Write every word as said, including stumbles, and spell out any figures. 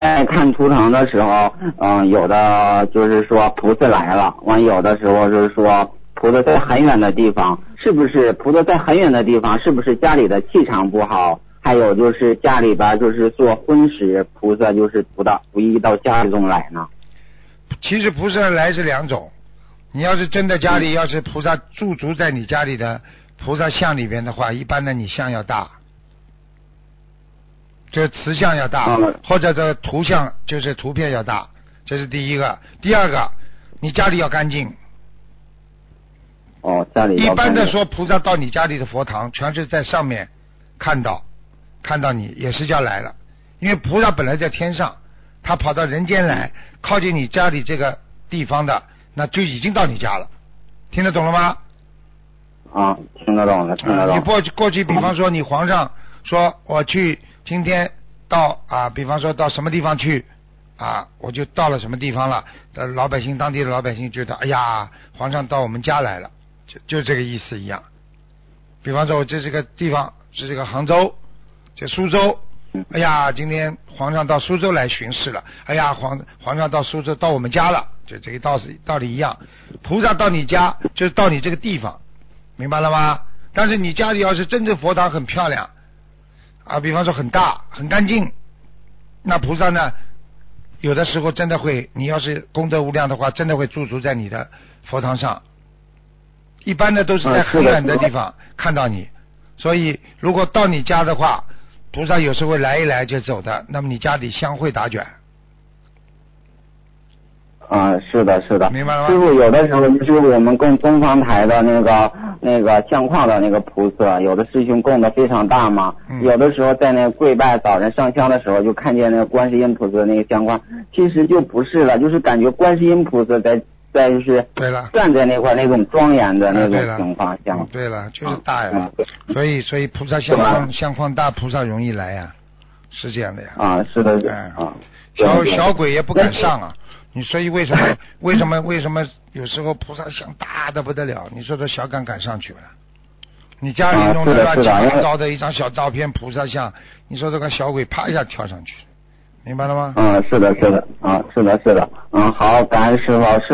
在看图腾的时候，嗯，有的就是说菩萨来了，完有的时候就是说菩萨在很远的地方，是不是菩萨在很远的地方，是不是家里的气场不好？还有就是家里边就是做婚时，菩萨就是不到不易到家里中来呢？ 其实菩萨来是两种，你要是真的家里要是菩萨驻足在你家里的菩萨像里边的话，一般的你像要大，就是瓷像要大， 嗯、 或者这图像就是图片要大，这是第一个。第二个，你家里要干净。 哦，家里要一般的干净说，菩萨到你家里的佛堂，全是在上面看到，看到你也是叫来了，因为菩萨本来在天上，他跑到人间来，靠近你家里这个地方的，那就已经到你家了，听得懂了吗？ 啊，听得懂了，听得懂。 啊、你过过去，比方说你皇上说我去今天到啊，比方说到什么地方去啊，我就到了什么地方了，呃，老百姓当地的老百姓觉得，哎呀，皇上到我们家来了，就就这个意思一样。比方说我这是个地方，是这个杭州，这苏州，哎呀，今天皇上到苏州来巡视了，哎呀，皇皇上到苏州到我们家了，就这个道理道理一样。菩萨到你家就是到你这个地方，明白了吗？但是你家里要是真正佛堂很漂亮啊，比方说很大很干净，那菩萨呢有的时候真的会，你要是功德无量的话，真的会驻足在你的佛堂上。一般的都是在很远的地方看到你，所以如果到你家的话，菩萨有时候会来一来就走的，那么你家里香会打卷。 啊、嗯，是的，是的， 明白了吗？ 师傅，有的时候就是我们供东方台的那个那个相框的那个菩萨，有的师兄供的非常大嘛， 嗯、 有的时候在那跪拜早晨上香的时候，就看见那个观世音菩萨那个相框，其实就不是了，就是感觉观世音菩萨在在就是对了站在那块那种庄严的那种情况下、 嗯，对了，就是大呀， 嗯、 所以所以菩萨相框相框大，菩萨容易来呀，是这样的呀。 啊，是的， 哎、 嗯，啊， 小小鬼也不敢上啊。你所以为什么为什么为什么有时候菩萨像大的不得了？你说这小敢敢上去了？你家里弄的乱七八糟的一张小照片菩萨像，你说这个小鬼啪一下跳上去，明白了吗？ 嗯，是的，是的，啊，是的，是的，嗯，好，感恩师傅。